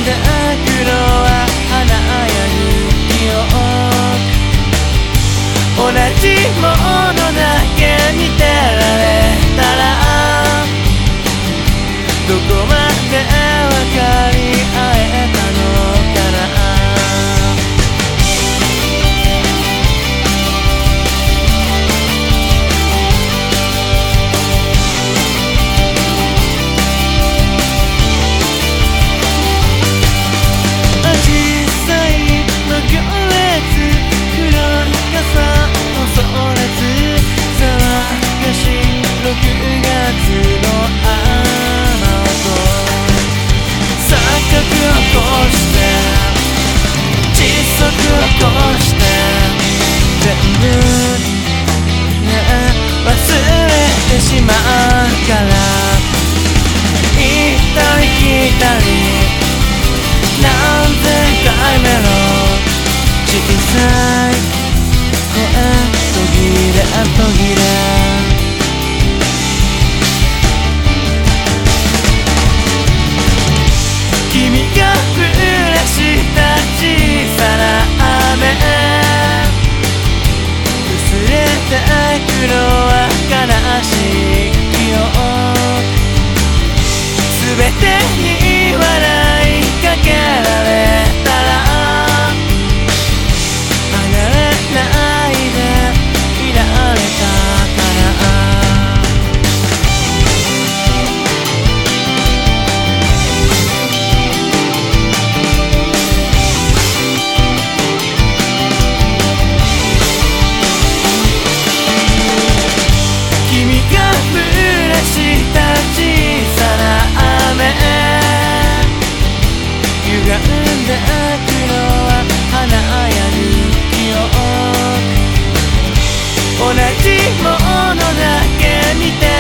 だ黒は花や雪を同じものだけ見てられたらどこまで分かり合えたのかな。しまうから行ったり来たり何千回目の小さい声途切れ途切れ君が降らした小さな雨薄れた黒は悲しいよ全てに笑いかけられたら離れないでいられたから君が降らした小さな雨歪んだ黒は花や雪を同じものだけ見て